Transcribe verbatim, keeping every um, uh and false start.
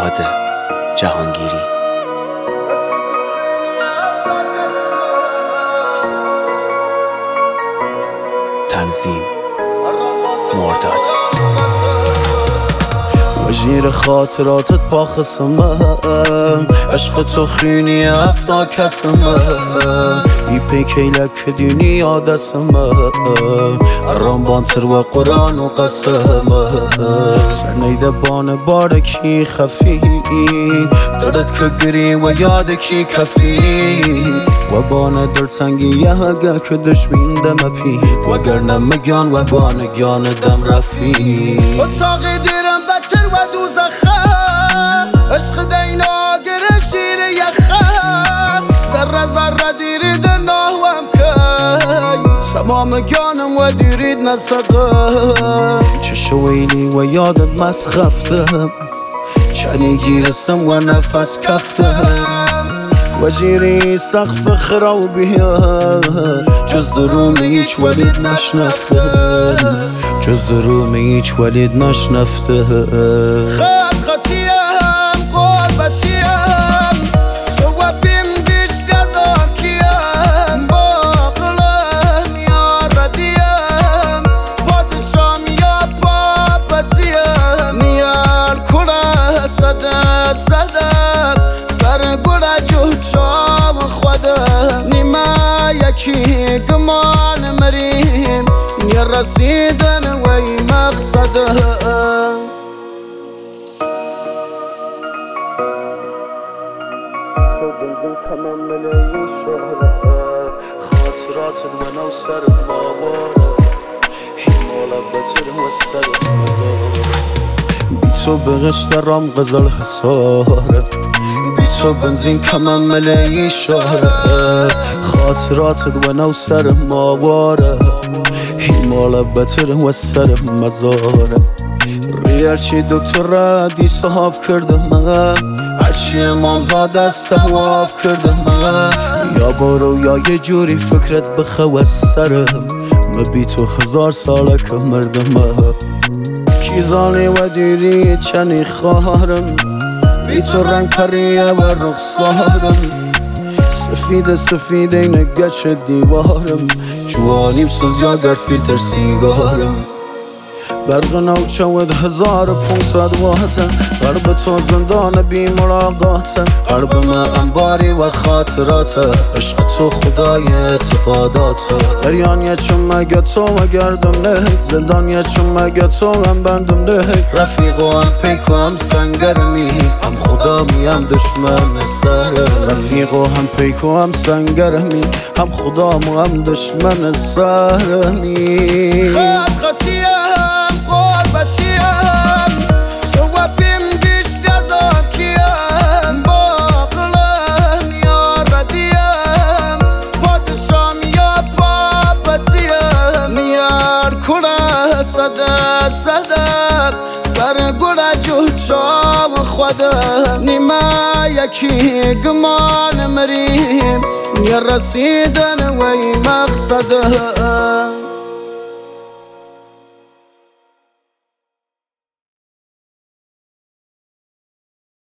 فرهاد جهانگیری. تنظیم مرداد. وجیر خاطراتت با خسمم، عشق تو خینی افتا کسمم، ای پیکیلک دینی یادسمم، ارام بانتر و قرآن و قسمم، سرنیده بان بارکی خفی، دردت که گری و یاد کی کفی، و بان دلتنگی یه هگه که دشمین دم پی، وگر نمگیان و بانگیان دم رفی. اتاقی دیرم بچر و دوزخه، عشق دینا گره شیر یخه، ذره ذره دیرید ناوام که، سمام گانم و دیرید نسقه، چشویلی و یادت مسخفتم، چنی گیرستم و نفس کفتم، وجیری سقف خرابیه، جز دروم هیچ ولید نشنفته، جز دروم هیچ ولید نشنفته. خط خطیم قربتیم، سوابیم دیش گذام کیم، باقلم یا ردیم، پادشام یا پاپتیم، نیال کلا صدر صدر، سر گوڑا جو چام خوده، نیما یکی گمان مریم، نی رسیدن وی مقصده. تو بنزین تمام ملی شهره، خاطرات من و سر باباره، حمالا بتر و سر مزاره، بی تو بغش درام غزل حساره، بی تو بنزین کمم ملی شهره، خاطراتت و نو سر ماواره، حمالا بتر و سر مزاره. ریرچی دکتر را دی صحاف کرده من، هرچی امام زاده استهواف کرده من، یا برو یا یه جوری فکرت بخواه سرم، مبی تو هزار ساله که مردم، کیزانی و دیری چنی خواهرم، بی تو رنگ پریه و رخصارم، سفید سفید اینه گچ دیوارم، جوانیم سوز یا گرد فیلتر سیگارم، برق نوچود هزار و پونصد واتن، قلب تو زندان بی ملاقاتن، قلب من انباری و خاطراته، عشق تو خدای اعتقاداته، دریانیه چون مگه تو و گردم نه، زندانیه چون مگه تو هم بندم نه، رفیق و هم پیک و هم سنگرمی، هم خدا می هم دشمن سرم، رفیق و هم پیک و هم سنگرمی، هم خدا و هم دشمن سرمی. خط خطیه قربتیم، سوابیم دیش گذام کیم، باقلم یا ردیم، پادشام یا پاپتیم، نیار کلا صدر صدر، سر گوڑا جو چام خوده، نیما یکی گمان مریم، نی رسیدن وی مقصده.